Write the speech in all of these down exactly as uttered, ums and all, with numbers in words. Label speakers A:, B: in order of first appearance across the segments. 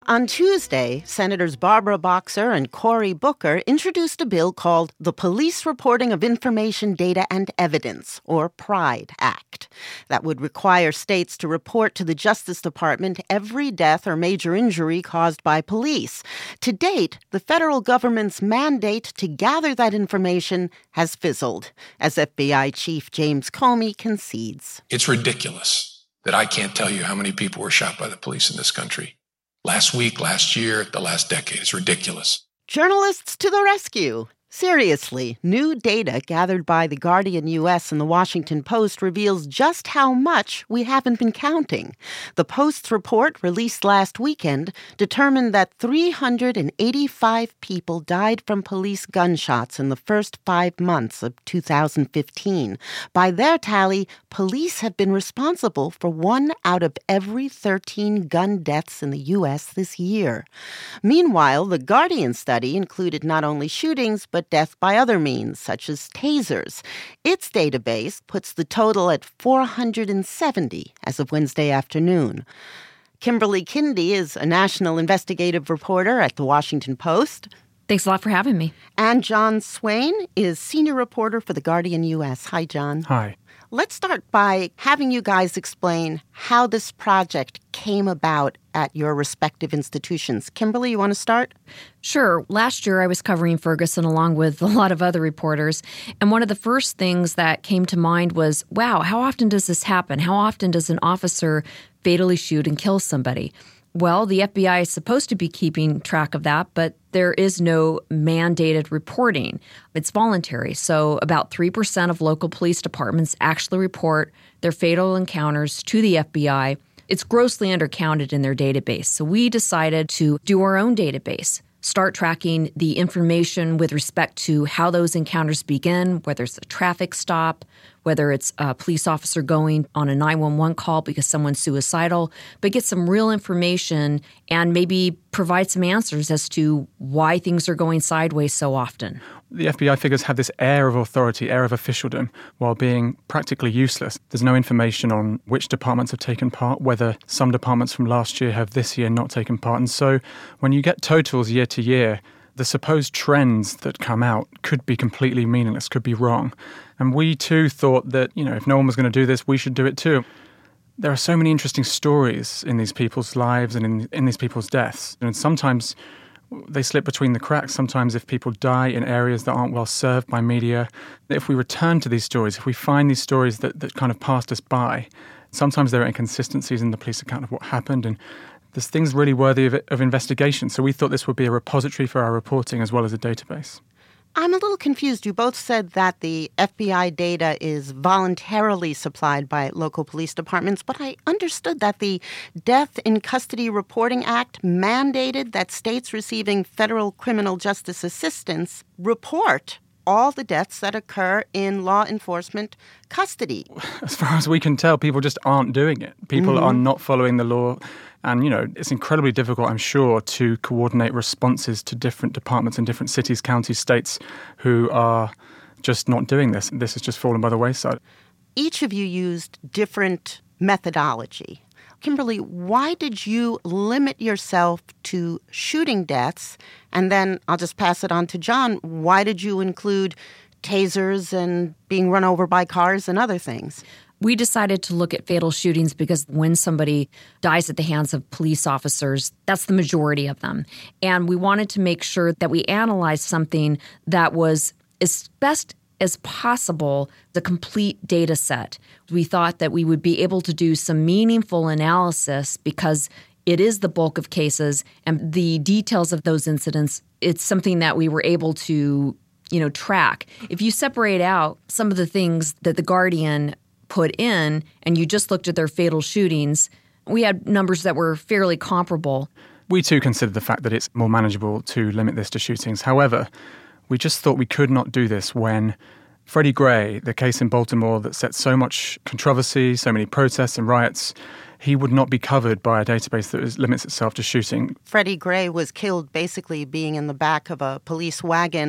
A: On Tuesday, Senators Barbara Boxer and Cory Booker introduced a bill called the Police Reporting of Information, Data, and Evidence, or PRIDE Act, that would require states to report to the Justice Department every death or major injury caused by police. To date, the federal government's mandate to gather that information has fizzled, as F B I Chief James Comey concedes.
B: It's ridiculous that I can't tell you how many people were shot by the police in this country. Last week, last year, the last decade. It's ridiculous.
A: Journalists to the rescue. Seriously, new data gathered by The Guardian U S and The Washington Post reveals just how much we haven't been counting. The Post's report, released last weekend, determined that three hundred eighty-five people died from police gunshots in the first five months of two thousand fifteen. By their tally, police have been responsible for one out of every thirteen gun deaths in the U S this year. Meanwhile, the Guardian study included not only shootings, but death by other means, such as tasers. Its database puts the total at four hundred seventy as of Wednesday afternoon. Kimberly Kindy is a national investigative reporter at The Washington Post.
C: Thanks a lot for having me.
A: And John Swain is senior reporter for The Guardian U S. Hi, John.
D: Hi.
A: Let's start by having you guys explain how this project came about at your respective institutions. Kimberly, you want to start?
C: Sure. Last year, I was covering Ferguson along with a lot of other reporters. And one of the first things that came to mind was, wow, how often does this happen? How often does an officer fatally shoot and kill somebody? Well, the F B I is supposed to be keeping track of that, but there is no mandated reporting. It's voluntary. So about three percent of local police departments actually report their fatal encounters to the F B I. It's grossly undercounted in their database. So we decided to do our own database, start tracking the information with respect to how those encounters begin, whether it's a traffic stop, whether it's a police officer going on a nine one one call because someone's suicidal, but get some real information and maybe provide some answers as to why things are going sideways so often.
D: The F B I figures have this air of authority, air of officialdom, while being practically useless. There's no information on which departments have taken part, whether some departments from last year have this year not taken part. And so when you get totals year to year, the supposed trends that come out could be completely meaningless, could be wrong. And we too thought that, you know, if no one was going to do this, we should do it too. There are so many interesting stories in these people's lives and in, in these people's deaths. And sometimes they slip between the cracks. Sometimes if people die in areas that aren't well served by media, if we return to these stories, if we find these stories that, that kind of passed us by, sometimes there are inconsistencies in the police account of what happened, and there's things really worthy of, of investigation. So we thought this would be a repository for our reporting as well as a database.
A: I'm a little confused. You both said that the F B I data is voluntarily supplied by local police departments, but I understood that the Death in Custody Reporting Act mandated that states receiving federal criminal justice assistance report all the deaths that occur in law enforcement custody.
D: As far as we can tell, people just aren't doing it. People mm-hmm. are not following the law. And, you know, it's incredibly difficult, I'm sure, to coordinate responses to different departments in different cities, counties, states who are just not doing this. This has just fallen by the wayside.
A: Each of you used different methodology. Kimberly, why did you limit yourself to shooting deaths? And then I'll just pass it on to John. Why did you include tasers and being run over by cars and other things?
C: We decided to look at fatal shootings because when somebody dies at the hands of police officers, that's the majority of them. And we wanted to make sure that we analyzed something that was as best as possible the complete data set. We thought that we would be able to do some meaningful analysis because it is the bulk of cases and the details of those incidents, it's something that we were able to, you know, track. If you separate out some of the things that The Guardian put in and you just looked at their fatal shootings, we had numbers that were fairly comparable.
D: We too considered the fact that it's more manageable to limit this to shootings. However, we just thought we could not do this when Freddie Gray, the case in Baltimore that set so much controversy, so many protests and riots, he would not be covered by a database that limits itself to shooting.
A: Freddie Gray was killed basically being in the back of a police wagon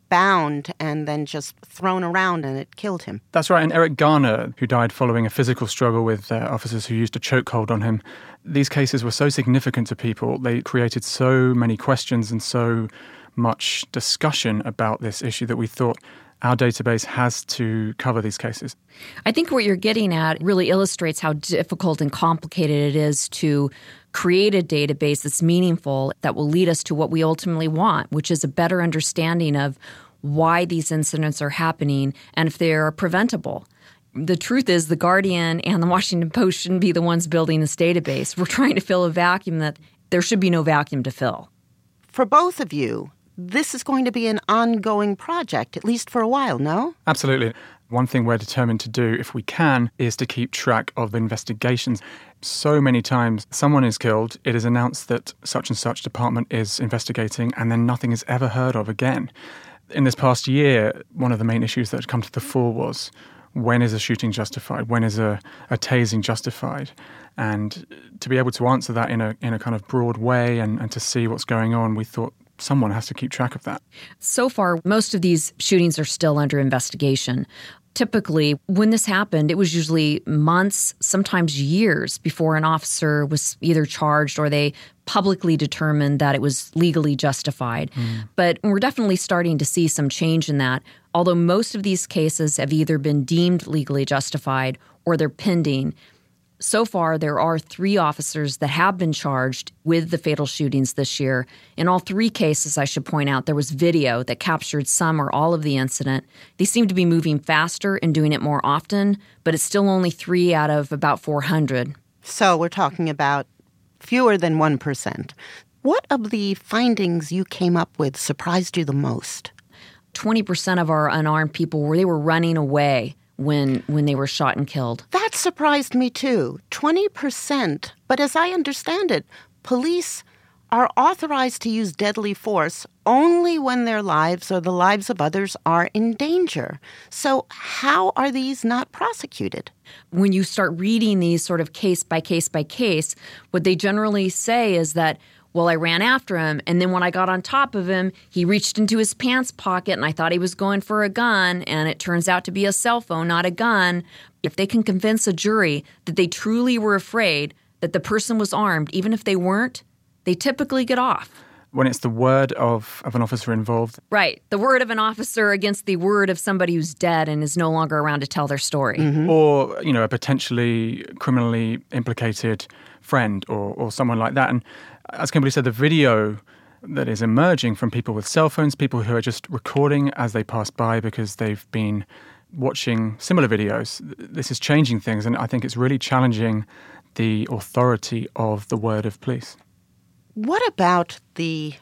A: bound and then just thrown around and it killed him.
D: That's right. And Eric Garner, who died following a physical struggle with uh, officers who used a chokehold on him, these cases were so significant to people. They created so many questions and so much discussion about this issue that we thought our database has to cover these cases.
C: I think what you're getting at really illustrates how difficult and complicated it is to create a database that's meaningful, that will lead us to what we ultimately want, which is a better understanding of why these incidents are happening and if they are preventable. The truth is The Guardian and the Washington Post shouldn't be the ones building this database. We're trying to fill a vacuum that there should be no vacuum to fill.
A: For both of you, this is going to be an ongoing project, at least for a while, no?
D: Absolutely. One thing we're determined to do, if we can, is to keep track of investigations. So many times someone is killed, it is announced that such and such department is investigating, and then nothing is ever heard of again. In this past year, one of the main issues that had come to the fore was, when is a shooting justified? When is a, a tasing justified? And to be able to answer that in a in a kind of broad way and, and to see what's going on, we thought someone has to keep track of that.
C: So far, most of these shootings are still under investigation. Typically, when this happened, it was usually months, sometimes years before an officer was either charged or they publicly determined that it was legally justified. Mm. But we're definitely starting to see some change in that. Although most of these cases have either been deemed legally justified or they're pending. So far, there are three officers that have been charged with the fatal shootings this year. In all three cases, I should point out, there was video that captured some or all of the incident. They seem to be moving faster and doing it more often, but it's still only three out of about four hundred.
A: So we're talking about fewer than one percent. What of the findings you came up with surprised you the most?
C: twenty percent of our unarmed people, were they were running away when when they were shot and killed.
A: That surprised me too, twenty percent. But as I understand it, police are authorized to use deadly force only when their lives or the lives of others are in danger. So how are these not prosecuted?
C: When you start reading these sort of case by case by case, what they generally say is that, well, I ran after him, and then when I got on top of him, he reached into his pants pocket, and I thought he was going for a gun, and it turns out to be a cell phone, not a gun. If they can convince a jury that they truly were afraid that the person was armed, even if they weren't, they typically get off.
D: When it's the word of, of an officer involved.
C: Right. The word of an officer against the word of somebody who's dead and is no longer around to tell their story.
D: Mm-hmm. Or, you know, a potentially criminally implicated friend or, or someone like that. And as Kimberly said, the video that is emerging from people with cell phones, people who are just recording as they pass by because they've been watching similar videos, this is changing things. And I think it's really challenging the authority of the word of police.
A: What about the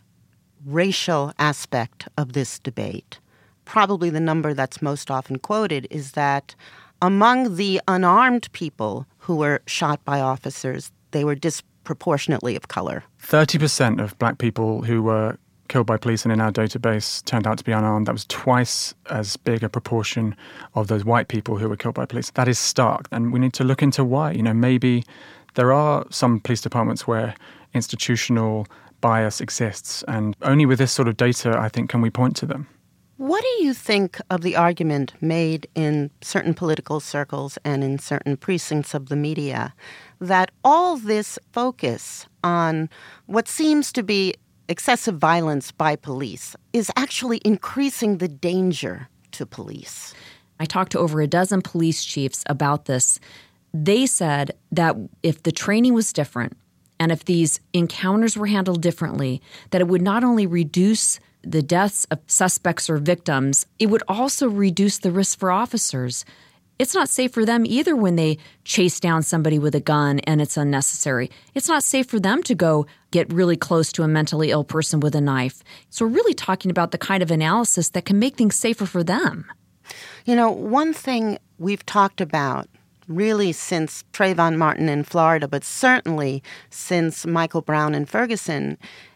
A: racial aspect of this debate? Probably the number that's most often quoted is that among the unarmed people who were shot by officers, they were disproportionately of color.
D: thirty percent of black people who were killed by police and in our database turned out to be unarmed. That was twice as big a proportion of those white people who were killed by police. That is stark, and we need to look into why. You know, maybe there are some police departments where institutional bias exists, and only with this sort of data, I think, can we point to them.
A: What do you think of the argument made in certain political circles and in certain precincts of the media that all this focus on what seems to be excessive violence by police is actually increasing the danger to police?
C: I talked to over a dozen police chiefs about this. They said that if the training was different, and if these encounters were handled differently, that it would not only reduce the deaths of suspects or victims, it would also reduce the risk for officers. It's not safe for them either when they chase down somebody with a gun and it's unnecessary. It's not safe for them to go get really close to a mentally ill person with a knife. So we're really talking about the kind of analysis that can make things safer for them.
A: You know, one thing we've talked about really since Trayvon Martin in Florida, but certainly since Michael Brown in Ferguson,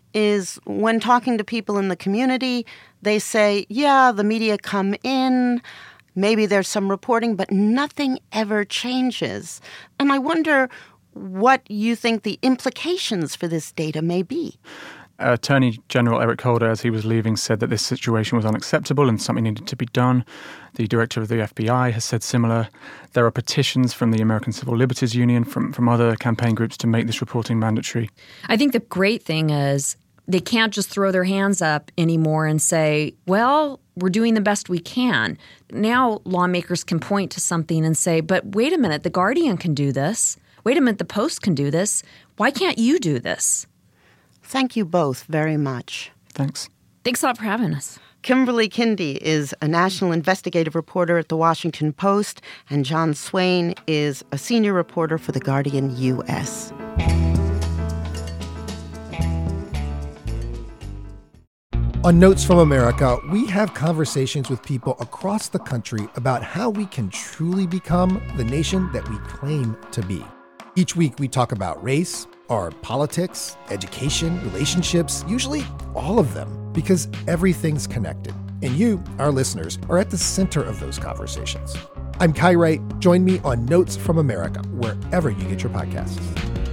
A: is when talking to people in the community, they say, yeah, the media come in, maybe there's some reporting, but nothing ever changes. And I wonder what you think the implications for this data may be.
D: Attorney General Eric Holder, as he was leaving, said that this situation was unacceptable and something needed to be done. The director of the F B I has said similar. There are petitions from the American Civil Liberties Union, from, from other campaign groups to make this reporting mandatory.
C: I think the great thing is they can't just throw their hands up anymore and say, well, we're doing the best we can. Now lawmakers can point to something and say, but wait a minute, The Guardian can do this. Wait a minute, The Post can do this. Why can't you do this?
A: Thank you both very much.
D: Thanks.
C: Thanks a lot for having us.
A: Kimberly Kindy is a national investigative reporter at The Washington Post, and John Swain is a senior reporter for The Guardian U S.
E: On Notes from America, we have conversations with people across the country about how we can truly become the nation that we claim to be. Each week, we talk about race, our politics, education, relationships, usually all of them, because everything's connected. And you, our listeners, are at the center of those conversations. I'm Kai Wright. Join me on Notes from America, wherever you get your podcasts.